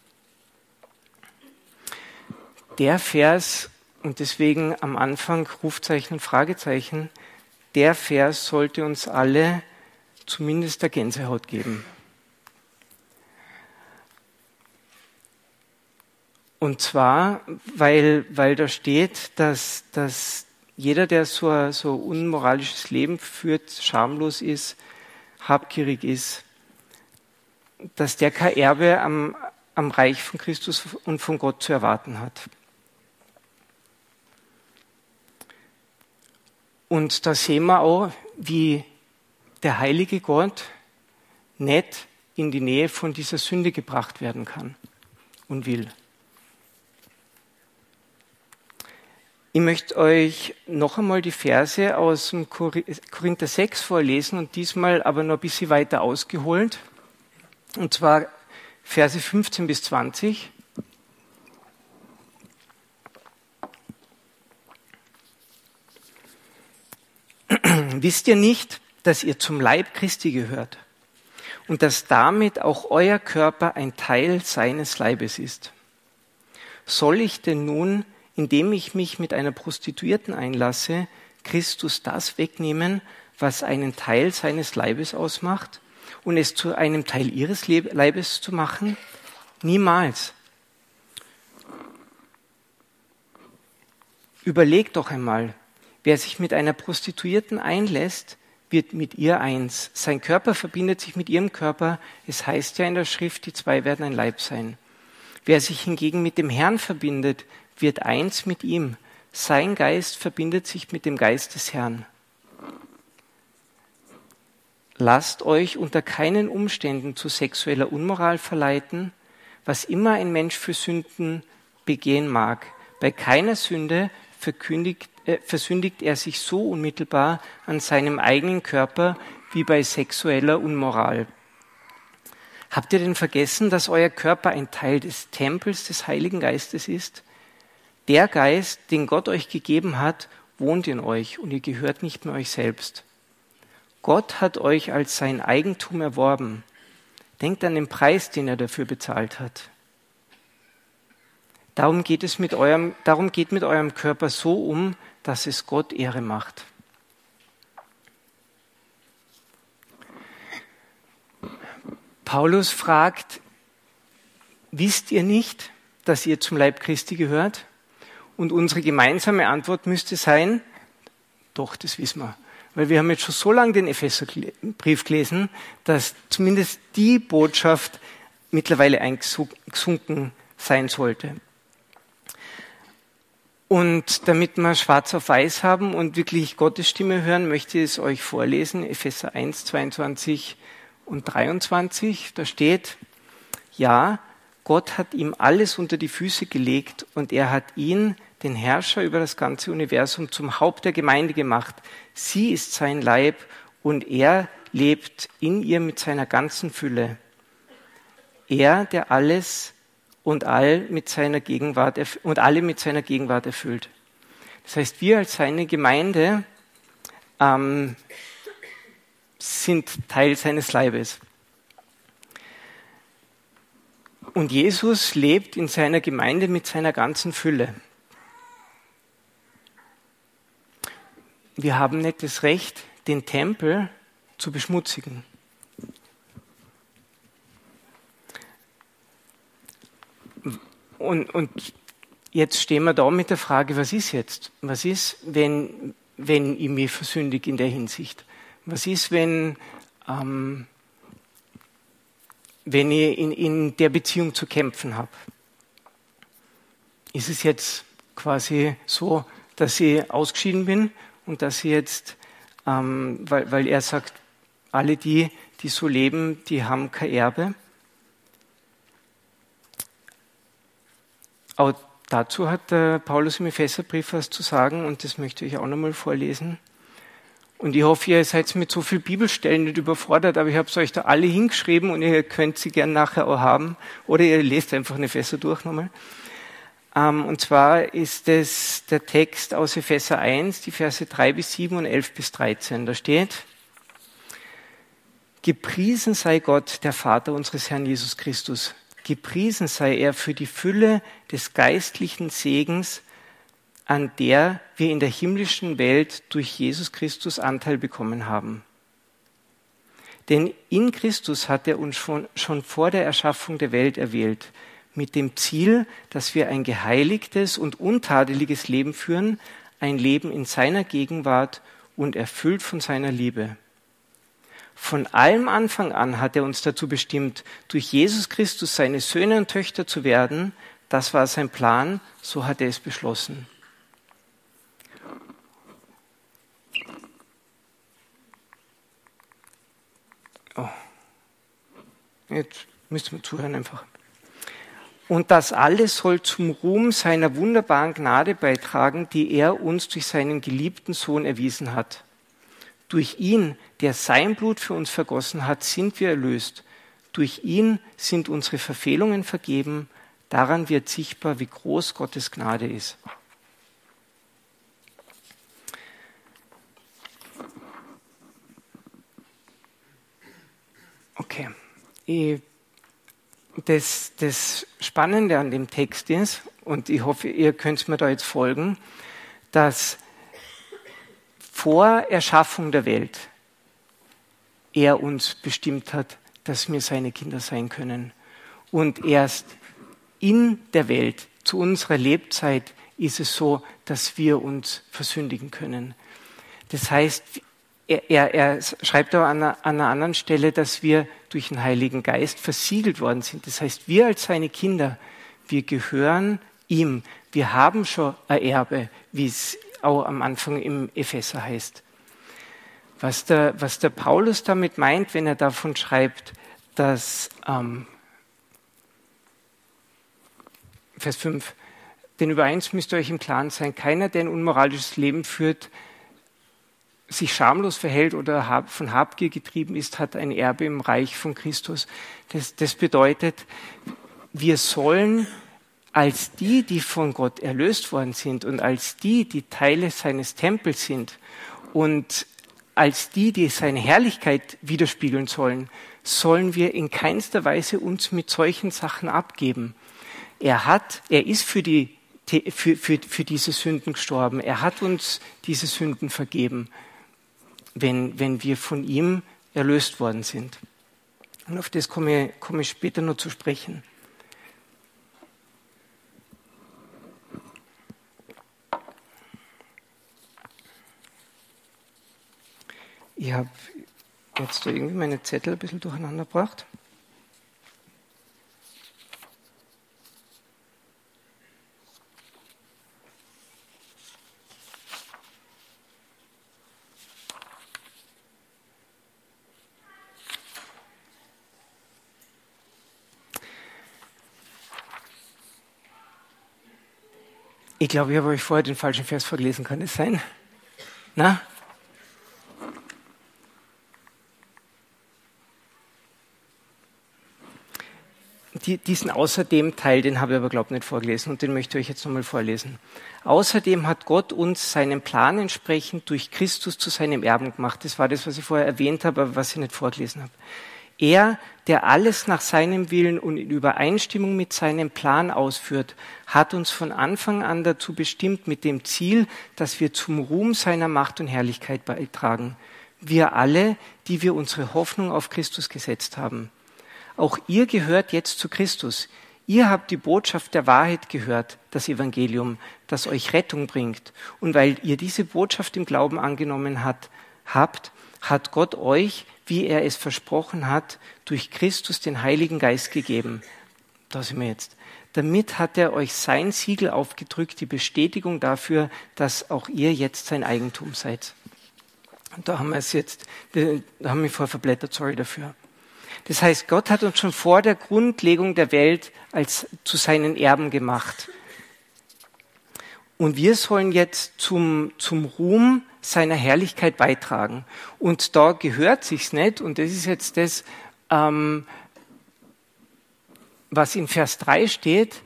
A: Der Vers, und deswegen am Anfang Rufzeichen und Fragezeichen, der Vers sollte uns alle zumindest der Gänsehaut geben. Und zwar, weil, weil da steht, dass, dass jeder, der so so unmoralisches Leben führt, schamlos ist, habgierig ist, dass der kein Erbe am, am Reich von Christus und von Gott zu erwarten hat. Und da sehen wir auch, wie der heilige Gott nicht in die Nähe von dieser Sünde gebracht werden kann und will. Ich möchte euch noch einmal die Verse aus dem Korinther sechs vorlesen und diesmal aber noch ein bisschen weiter ausgeholt. Und zwar Verse fünfzehn bis zwanzig. Wisst ihr nicht, dass ihr zum Leib Christi gehört und dass damit auch euer Körper ein Teil seines Leibes ist? Soll ich denn nun, indem ich mich mit einer Prostituierten einlasse, Christus das wegnehmen, was einen Teil seines Leibes ausmacht, und es zu einem Teil ihres Leibes zu machen? Niemals. Überlegt doch einmal, wer sich mit einer Prostituierten einlässt, wird mit ihr eins. Sein Körper verbindet sich mit ihrem Körper. Es heißt ja in der Schrift, die zwei werden ein Leib sein. Wer sich hingegen mit dem Herrn verbindet, wird eins mit ihm. Sein Geist verbindet sich mit dem Geist des Herrn. Lasst euch unter keinen Umständen zu sexueller Unmoral verleiten. was immer ein Mensch für Sünden begehen mag. Bei keiner Sünde verkündigt, äh, versündigt er sich so unmittelbar an seinem eigenen Körper wie bei sexueller Unmoral. Habt ihr denn vergessen, dass euer Körper ein Teil des Tempels des Heiligen Geistes ist? Der Geist, den Gott euch gegeben hat, wohnt in euch und ihr gehört nicht mehr euch selbst. Gott hat euch als sein Eigentum erworben. Denkt an den Preis, den er dafür bezahlt hat. Darum geht es mit eurem, darum geht mit eurem Körper so um, dass es Gott Ehre macht. Paulus fragt, wisst ihr nicht, dass ihr zum Leib Christi gehört? Und unsere gemeinsame Antwort müsste sein, doch, das wissen wir. Weil wir haben jetzt schon so lange den Epheserbrief gelesen, dass zumindest die Botschaft mittlerweile eingesunken sein sollte. Und damit wir schwarz auf weiß haben und wirklich Gottes Stimme hören, möchte ich es euch vorlesen, Epheser eins, zweiundzwanzig und dreiundzwanzig. Da steht, ja, Gott hat ihm alles unter die Füße gelegt und er hat ihn, den Herrscher über das ganze Universum, zum Haupt der Gemeinde gemacht. Sie ist sein Leib und er lebt in ihr mit seiner ganzen Fülle. Er, der alles und all mit seiner Gegenwart erf- und alle mit seiner Gegenwart erfüllt. Das heißt, wir als seine Gemeinde ähm, sind Teil seines Leibes. Und Jesus lebt in seiner Gemeinde mit seiner ganzen Fülle. Wir haben nicht das Recht, den Tempel zu beschmutzigen. Und, und jetzt stehen wir da mit der Frage, was ist jetzt? Was ist, wenn, wenn ich mich versündige in der Hinsicht? Was ist, wenn, ähm, wenn ich in, in der Beziehung zu kämpfen habe? Ist es jetzt quasi so, dass ich ausgeschieden bin und dass ich jetzt, ähm, weil, weil er sagt, alle die, die so leben, die haben kein Erbe? Aber dazu hat der Paulus im Epheserbrief was zu sagen und das möchte ich auch nochmal vorlesen. Und ich hoffe, ihr seid mit so vielen Bibelstellen nicht überfordert, aber ich habe es euch da alle hingeschrieben und ihr könnt sie gern nachher auch haben. Oder ihr lest einfach einen Epheser durch nochmal. Ähm, und zwar ist es der Text aus Epheser eins, die Verse drei bis sieben und elf bis dreizehn. Da steht, gepriesen sei Gott, der Vater unseres Herrn Jesus Christus. Gepriesen sei er für die Fülle des geistlichen Segens, an der wir in der himmlischen Welt durch Jesus Christus Anteil bekommen haben. Denn in Christus hat er uns schon, schon vor der Erschaffung der Welt erwählt, mit dem Ziel, dass wir ein geheiligtes und untadeliges Leben führen, ein Leben in seiner Gegenwart und erfüllt von seiner Liebe. Von allem Anfang an hat er uns dazu bestimmt, durch Jesus Christus seine Söhne und Töchter zu werden. Das war sein Plan, so hat er es beschlossen. Oh. Jetzt müssen wir zuhören einfach. Und das alles soll zum Ruhm seiner wunderbaren Gnade beitragen, die er uns durch seinen geliebten Sohn erwiesen hat. Durch ihn, der sein Blut für uns vergossen hat, sind wir erlöst. Durch ihn sind unsere Verfehlungen vergeben. Daran wird sichtbar, wie groß Gottes Gnade ist. Okay. Das, das Spannende an dem Text ist, und ich hoffe, ihr könnt mir da jetzt folgen, dass vor Erschaffung der Welt er uns bestimmt hat, dass wir seine Kinder sein können. Und erst in der Welt, zu unserer Lebzeit, ist es so, dass wir uns versündigen können. Das heißt, er, er, er schreibt aber an einer, an einer anderen Stelle, dass wir durch den Heiligen Geist versiegelt worden sind. Das heißt, wir als seine Kinder, wir gehören ihm. Wir haben schon ein Erbe, wie es auch am Anfang im Epheser heißt. Was der, was der Paulus damit meint, wenn er davon schreibt, dass, ähm, Vers fünf. Denn über eins müsst ihr euch im Klaren sein, keiner, der ein unmoralisches Leben führt, sich schamlos verhält oder von Habgier getrieben ist, hat ein Erbe im Reich von Christus. Das, das bedeutet, wir sollen als die, die von Gott erlöst worden sind und als die, die Teile seines Tempels sind und als die, die seine Herrlichkeit widerspiegeln sollen, sollen wir in keinster Weise uns mit solchen Sachen abgeben. Er hat, er ist für die, für, für, für diese Sünden gestorben. Er hat uns diese Sünden vergeben, wenn, wenn wir von ihm erlöst worden sind. Und auf das komme, komme ich später noch zu sprechen. Ich habe jetzt da irgendwie meine Zettel ein bisschen durcheinander gebracht. Ich glaube, ich habe euch vorher den falschen Vers vorgelesen. Kann das sein? Na? Die, diesen Außerdem-Teil, den habe ich aber, glaube ich, nicht vorgelesen und den möchte ich euch jetzt nochmal vorlesen. Außerdem hat Gott uns seinem Plan entsprechend durch Christus zu seinem Erben gemacht. Das war das, was ich vorher erwähnt habe, aber was ich nicht vorgelesen habe. Er, der alles nach seinem Willen und in Übereinstimmung mit seinem Plan ausführt, hat uns von Anfang an dazu bestimmt mit dem Ziel, dass wir zum Ruhm seiner Macht und Herrlichkeit beitragen. Wir alle, die wir unsere Hoffnung auf Christus gesetzt haben. Auch ihr gehört jetzt zu Christus. Ihr habt die Botschaft der Wahrheit gehört, das Evangelium, das euch Rettung bringt. Und weil ihr diese Botschaft im Glauben angenommen hat, habt, hat Gott euch, wie er es versprochen hat, durch Christus den Heiligen Geist gegeben. Da sind wir jetzt. Damit hat er euch sein Siegel aufgedrückt, die Bestätigung dafür, dass auch ihr jetzt sein Eigentum seid. Und da haben wir es jetzt, da haben wir vorher verblättert, sorry dafür. Das heißt, Gott hat uns schon vor der Grundlegung der Welt als zu seinen Erben gemacht. Und wir sollen jetzt zum, zum Ruhm seiner Herrlichkeit beitragen. Und da gehört sich's nicht, und das ist jetzt das, ähm, was in Vers drei steht,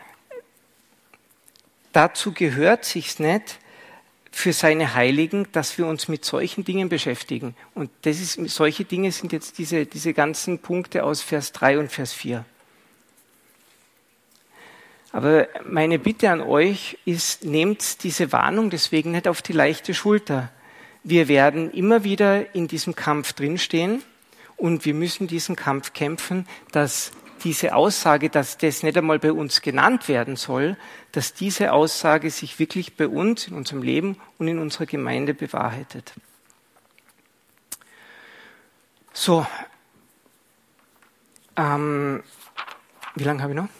A: dazu gehört sich's nicht, für seine Heiligen, dass wir uns mit solchen Dingen beschäftigen. Und das ist, solche Dinge sind jetzt diese, diese ganzen Punkte aus Vers drei und Vers vier. Aber meine Bitte an euch ist, nehmt diese Warnung deswegen nicht auf die leichte Schulter. Wir werden immer wieder in diesem Kampf drinstehen und wir müssen diesen Kampf kämpfen, dass diese Aussage, dass das nicht einmal bei uns genannt werden soll, dass diese Aussage sich wirklich bei uns, in unserem Leben und in unserer Gemeinde bewahrheitet. So, ähm, wie lange habe ich noch?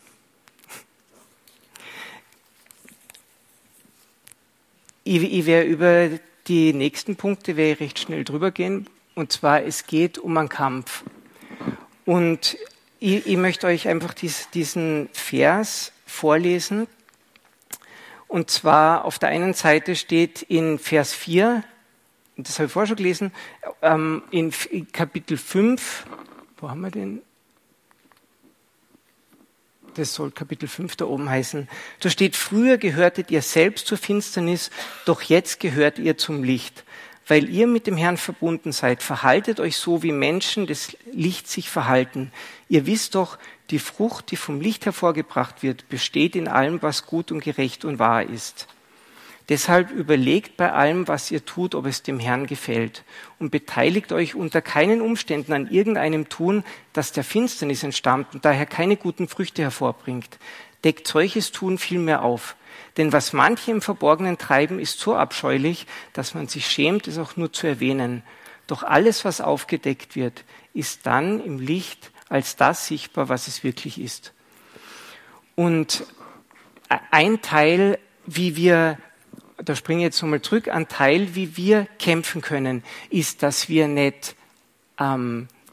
A: Ich, ich werde über die nächsten Punkte werde ich recht schnell drüber gehen. Und zwar, es geht um einen Kampf. Und ich, ich möchte euch einfach dies, diesen Vers vorlesen. Und zwar auf der einen Seite steht in Vers vier, das habe ich vorher schon gelesen, ähm, in Kapitel fünf, wo haben wir den? Das soll Kapitel fünf da oben heißen. Da steht, früher gehörtet ihr selbst zur Finsternis, doch jetzt gehört ihr zum Licht. Weil ihr mit dem Herrn verbunden seid, verhaltet euch so, wie Menschen des Lichts sich verhalten. Ihr wisst doch, die Frucht, die vom Licht hervorgebracht wird, besteht in allem, was gut und gerecht und wahr ist. Deshalb überlegt bei allem, was ihr tut, ob es dem Herrn gefällt. Und beteiligt euch unter keinen Umständen an irgendeinem Tun, das der Finsternis entstammt und daher keine guten Früchte hervorbringt. Deckt solches Tun vielmehr auf. Denn was manche im Verborgenen treiben, ist so abscheulich, dass man sich schämt, es auch nur zu erwähnen. Doch alles, was aufgedeckt wird, ist dann im Licht als das sichtbar, was es wirklich ist. Und ein Teil, wie wir, da springe ich jetzt nochmal zurück, ein Teil, wie wir kämpfen können, ist, dass wir nicht ähm,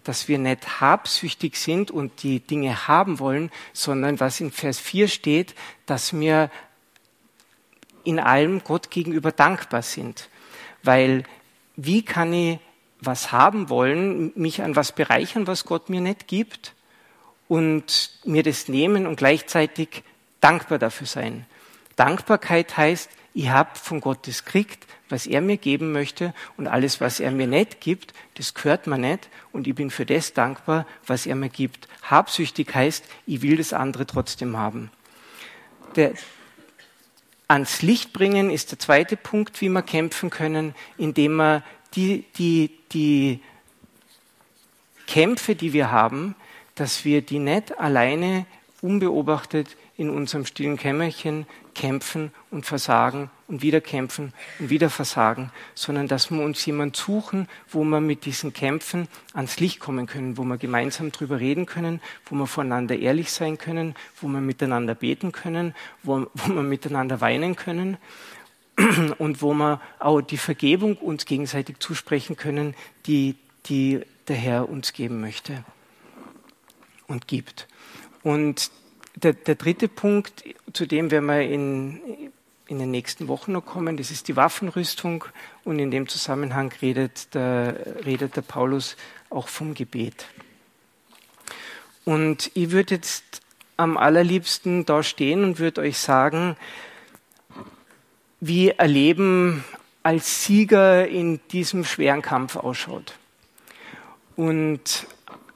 A: dass wir nicht habsüchtig sind und die Dinge haben wollen, sondern was in Vers vier steht, dass wir in allem Gott gegenüber dankbar sind. Weil wie kann ich was haben wollen, mich an was bereichern, was Gott mir nicht gibt und mir das nehmen und gleichzeitig dankbar dafür sein. Dankbarkeit heißt, ich habe von Gott das gekriegt, was er mir geben möchte und alles, was er mir nicht gibt, das gehört mir nicht und ich bin für das dankbar, was er mir gibt. Habsüchtig heißt, ich will das andere trotzdem haben. Der, ans Licht bringen ist der zweite Punkt, wie wir kämpfen können, indem wir die, die, die Kämpfe, die wir haben, dass wir die nicht alleine unbeobachtet in unserem stillen Kämmerchen kämpfen und versagen und wieder kämpfen und wieder versagen, sondern dass wir uns jemand suchen, wo wir mit diesen Kämpfen ans Licht kommen können, wo wir gemeinsam drüber reden können, wo wir voneinander ehrlich sein können, wo wir miteinander beten können, wo, wo wir miteinander weinen können und wo wir auch die Vergebung uns gegenseitig zusprechen können, die, die der Herr uns geben möchte und gibt. Und der, der dritte Punkt, zu dem werden wir in, in den nächsten Wochen noch kommen, das ist die Waffenrüstung. Und in dem Zusammenhang redet der, redet der Paulus auch vom Gebet. Und ich würde jetzt am allerliebsten da stehen und würde euch sagen, wie ein Leben als Sieger in diesem schweren Kampf ausschaut. Und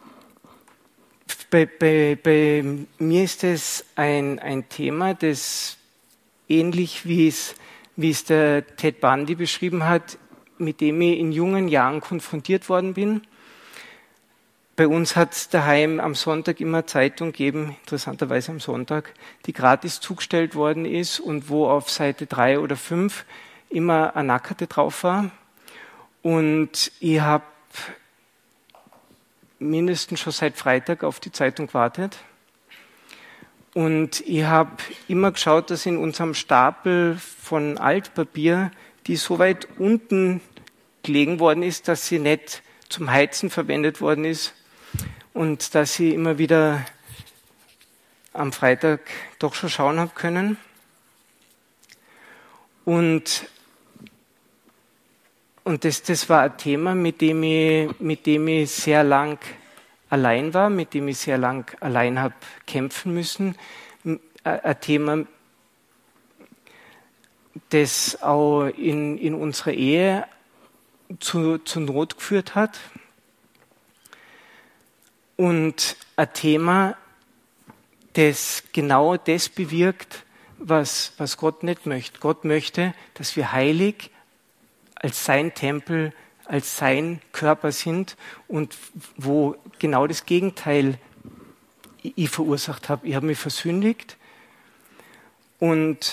A: Bei, bei, bei mir ist es ein, ein Thema, das ähnlich wie es, wie es der Ted Bundy beschrieben hat, mit dem ich in jungen Jahren konfrontiert worden bin. Bei uns hat es daheim am Sonntag immer Zeitung gegeben, interessanterweise am Sonntag, die gratis zugestellt worden ist und wo auf Seite drei oder fünf immer eine Nackerte drauf war. Und ich habe mindestens schon seit Freitag auf die Zeitung gewartet. Und ich habe immer geschaut, dass in unserem Stapel von Altpapier, die so weit unten gelegen worden ist, dass sie nicht zum Heizen verwendet worden ist und dass sie immer wieder am Freitag doch schon schauen habe können. Und Und das, das war ein Thema, mit dem, ich, mit dem ich sehr lang allein war, mit dem ich sehr lang allein habe kämpfen müssen. Ein Thema, das auch in, in unserer Ehe zu, zu Not geführt hat. Und ein Thema, das genau das bewirkt, was, was Gott nicht möchte. Gott möchte, dass wir heilig als sein Tempel, als sein Körper sind und wo genau das Gegenteil ich verursacht habe. Ich habe mich versündigt und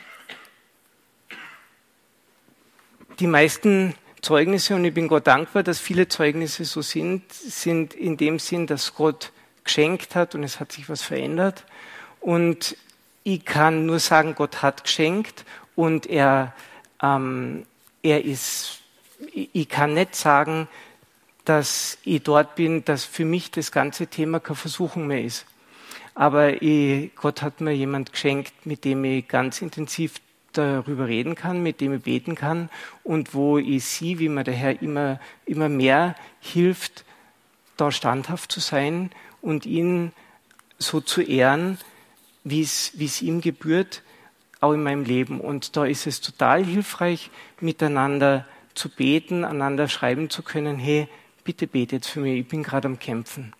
A: die meisten Zeugnisse, und ich bin Gott dankbar, dass viele Zeugnisse so sind, sind in dem Sinn, dass Gott geschenkt hat und es hat sich was verändert. Und ich kann nur sagen, Gott hat geschenkt und er ähm, Er ist, ich kann nicht sagen, dass ich dort bin, dass für mich das ganze Thema keine Versuchung mehr ist. Aber ich, Gott hat mir jemand geschenkt, mit dem ich ganz intensiv darüber reden kann, mit dem ich beten kann und wo ich sehe, wie mir der Herr immer, immer mehr hilft, da standhaft zu sein und ihn so zu ehren, wie es, wie es ihm gebührt, auch in meinem Leben. Und da ist es total hilfreich, miteinander zu beten, einander schreiben zu können, hey, bitte bete jetzt für mich, ich bin gerade am Kämpfen.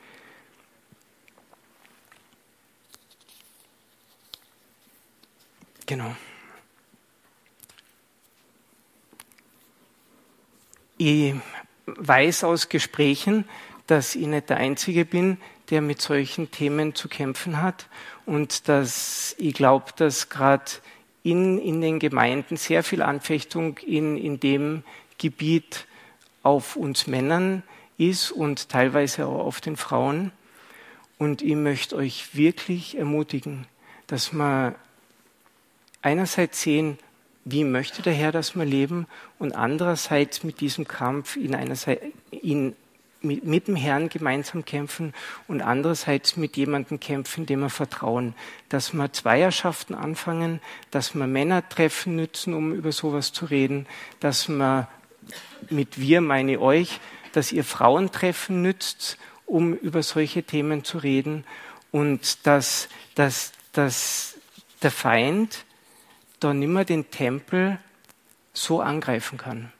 A: Genau. Ich weiß aus Gesprächen, dass ich nicht der Einzige bin, der mit solchen Themen zu kämpfen hat und dass ich glaube, dass gerade in, in den Gemeinden sehr viel Anfechtung in, in dem Gebiet auf uns Männern ist und teilweise auch auf den Frauen. Und ich möchte euch wirklich ermutigen, dass wir einerseits sehen, wie möchte der Herr, dass wir leben, und andererseits mit diesem Kampf ihn, einerseits, ihn mit, mit dem Herrn gemeinsam kämpfen und andererseits mit jemandem kämpfen, dem wir vertrauen. Dass wir Zweierschaften anfangen, dass wir Männertreffen nützen, um über sowas zu reden, dass wir mit wir meine euch, dass ihr Frauentreffen nützt, um über solche Themen zu reden und dass, dass, dass der Feind da nimmer den Tempel so angreifen kann.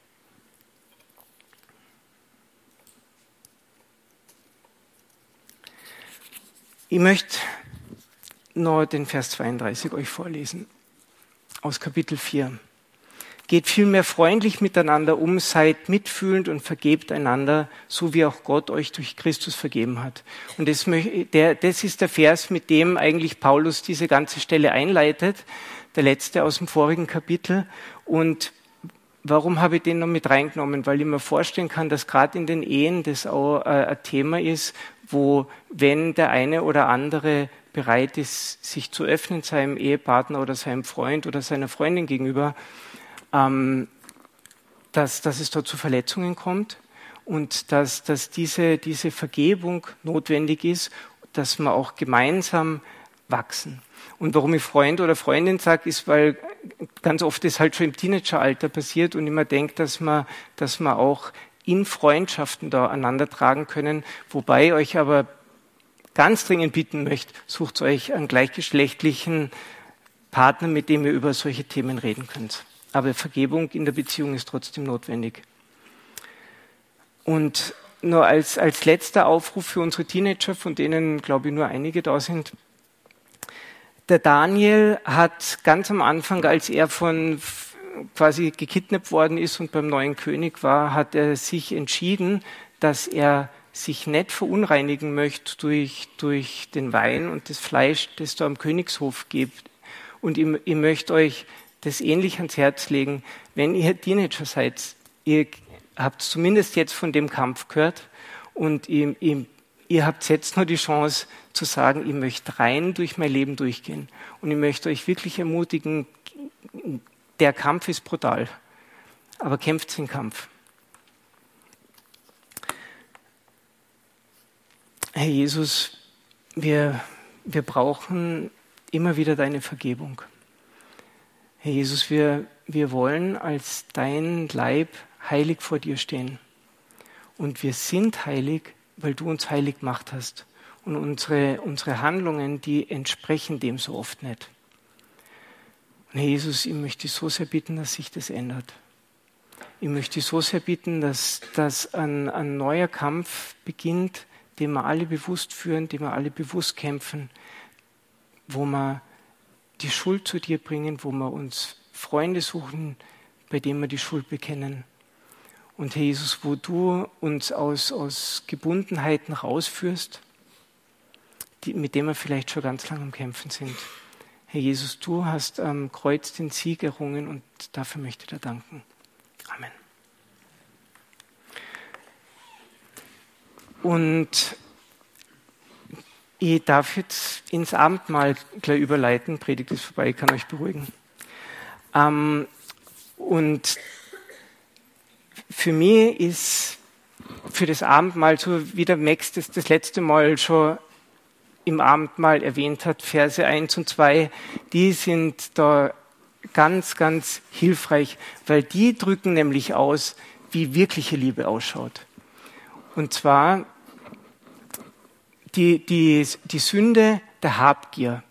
A: Ich möchte noch den Vers zweiunddreißig euch vorlesen, aus Kapitel vier. Geht vielmehr freundlich miteinander um, seid mitfühlend und vergebt einander, so wie auch Gott euch durch Christus vergeben hat. Und das, der, das ist der Vers, mit dem eigentlich Paulus diese ganze Stelle einleitet, der letzte aus dem vorigen Kapitel. Und warum habe ich den noch mit reingenommen? Weil ich mir vorstellen kann, dass gerade in den Ehen das auch äh, ein Thema ist, wo, wenn der eine oder andere bereit ist, sich zu öffnen seinem Ehepartner oder seinem Freund oder seiner Freundin gegenüber, ähm, dass, dass es dort zu Verletzungen kommt und dass, dass diese, diese Vergebung notwendig ist, dass wir auch gemeinsam wachsen. Und warum ich Freund oder Freundin sage, ist, weil ganz oft das halt schon im Teenageralter passiert und immer denkt, dass man, dass man auch in Freundschaften da einander tragen können, wobei ich euch aber ganz dringend bitten möchte, sucht euch einen gleichgeschlechtlichen Partner, mit dem ihr über solche Themen reden könnt. Aber Vergebung in der Beziehung ist trotzdem notwendig. Und nur als, als letzter Aufruf für unsere Teenager, von denen, glaube ich, nur einige da sind. Der Daniel hat ganz am Anfang, als er von quasi gekidnappt worden ist und beim neuen König war, hat er sich entschieden, dass er sich nicht verunreinigen möchte durch, durch den Wein und das Fleisch, das da am Königshof gibt. Und ich, ich möchte euch das ähnlich ans Herz legen, wenn ihr Teenager seid, ihr habt zumindest jetzt von dem Kampf gehört und ihr, ihr, ihr habt jetzt noch die Chance zu sagen, ich möchte rein durch mein Leben durchgehen. Und ich möchte euch wirklich ermutigen, der Kampf ist brutal, aber kämpft den Kampf. Herr Jesus, wir, wir brauchen immer wieder deine Vergebung. Herr Jesus, wir, wir wollen als dein Leib heilig vor dir stehen. Und wir sind heilig, weil du uns heilig gemacht hast. Und unsere, unsere Handlungen, die entsprechen dem so oft nicht. Und Herr Jesus, ich möchte dich so sehr bitten, dass sich das ändert. Ich möchte dich so sehr bitten, dass, dass ein, ein neuer Kampf beginnt, den wir alle bewusst führen, den wir alle bewusst kämpfen, wo wir die Schuld zu dir bringen, wo wir uns Freunde suchen, bei denen wir die Schuld bekennen. Und Herr Jesus, wo du uns aus, aus Gebundenheiten rausführst, die, mit denen wir vielleicht schon ganz lange am Kämpfen sind. Herr Jesus, du hast am Kreuz den Sieg errungen und dafür möchte ich dir danken. Amen. Und ich darf jetzt ins Abendmahl gleich überleiten. Predigt ist vorbei, ich kann euch beruhigen. Ähm, und für mich ist für das Abendmahl, so wie der Max das, das letzte Mal schon im Abendmahl erwähnt hat, Verse eins und zwei, die sind da ganz, ganz hilfreich, weil die drücken nämlich aus, wie wirkliche Liebe ausschaut. Und zwar die, die, die Sünde der Habgier.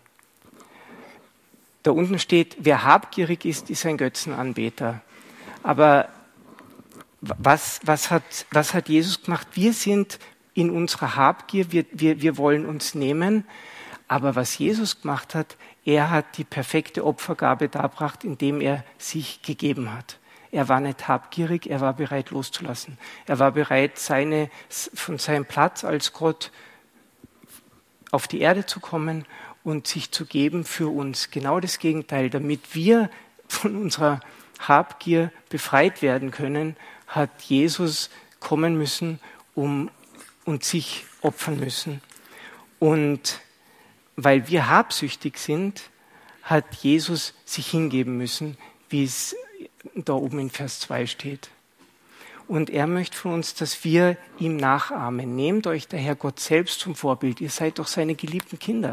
A: Da unten steht, wer habgierig ist, ist ein Götzenanbeter. Aber was, was, hat, was hat Jesus gemacht? Wir sind in unserer Habgier, wir, wir, wir wollen uns nehmen. Aber was Jesus gemacht hat, er hat die perfekte Opfergabe dargebracht, indem er sich gegeben hat. Er war nicht habgierig, er war bereit loszulassen. Er war bereit, seine, von seinem Platz als Gott auf die Erde zu kommen und sich zu geben für uns. Genau das Gegenteil. Damit wir von unserer Habgier befreit werden können, hat Jesus kommen müssen, um und sich opfern müssen. Und weil wir habsüchtig sind, hat Jesus sich hingeben müssen, wie es da oben in Vers zwei steht. Und er möchte von uns, dass wir ihm nachahmen. Nehmt euch daher Gott selbst zum Vorbild. Ihr seid doch seine geliebten Kinder.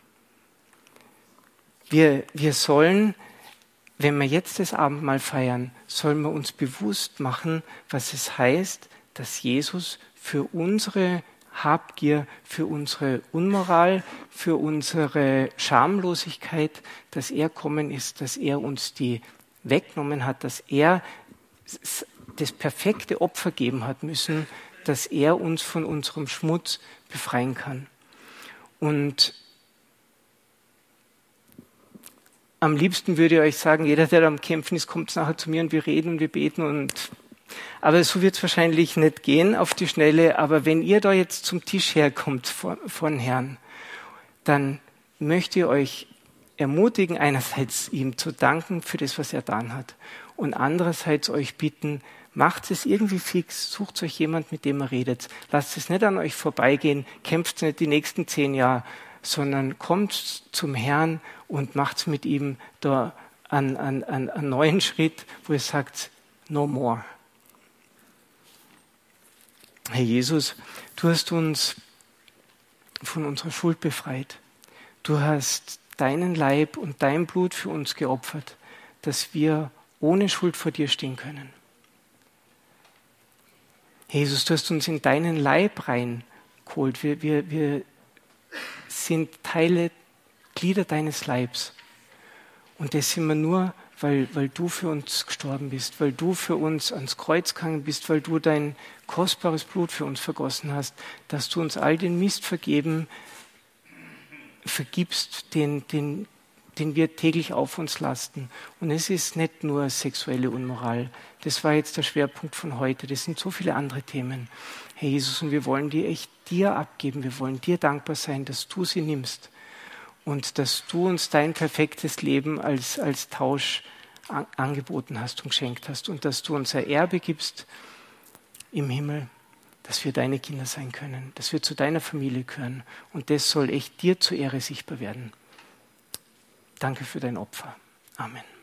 A: Wir, wir sollen, wenn wir jetzt das Abendmahl feiern, sollen wir uns bewusst machen, was es heißt, dass Jesus für unsere Habgier, für unsere Unmoral, für unsere Schamlosigkeit, dass er kommen ist, dass er uns die weggenommen hat, dass er das perfekte Opfer geben hat müssen, dass er uns von unserem Schmutz befreien kann. Und am liebsten würde ich euch sagen, jeder, der da am Kämpfen ist, kommt nachher zu mir und wir reden und wir beten. Und aber so wird es wahrscheinlich nicht gehen auf die Schnelle. Aber wenn ihr da jetzt zum Tisch herkommt vor, vor den Herrn, dann möchte ich euch ermutigen, einerseits ihm zu danken für das, was er getan hat. Und andererseits euch bitten, macht es irgendwie fix, sucht euch jemand, mit dem ihr redet. Lasst es nicht an euch vorbeigehen, kämpft nicht die nächsten zehn Jahre, sondern kommt zum Herrn und macht mit ihm da einen, einen, einen neuen Schritt, wo er sagt, no more. Herr Jesus, du hast uns von unserer Schuld befreit. Du hast deinen Leib und dein Blut für uns geopfert, dass wir ohne Schuld vor dir stehen können. Jesus, du hast uns in deinen Leib reingeholt. Wir, wir, wir sind Teile, Glieder deines Leibs. Und das sind wir nur, weil, weil du für uns gestorben bist, weil du für uns ans Kreuz gegangen bist, weil du dein kostbares Blut für uns vergossen hast, dass du uns all den Mist vergeben, vergibst, den, den, den wir täglich auf uns lasten. Und es ist nicht nur sexuelle Unmoral. Das war jetzt der Schwerpunkt von heute. Das sind so viele andere Themen. Herr Jesus, und wir wollen die echt dir abgeben. Wir wollen dir dankbar sein, dass du sie nimmst und dass du uns dein perfektes Leben als, als Tausch an, angeboten hast und geschenkt hast und dass du unser Erbe gibst im Himmel, dass wir deine Kinder sein können, dass wir zu deiner Familie gehören. Und das soll echt dir zur Ehre sichtbar werden. Danke für dein Opfer. Amen.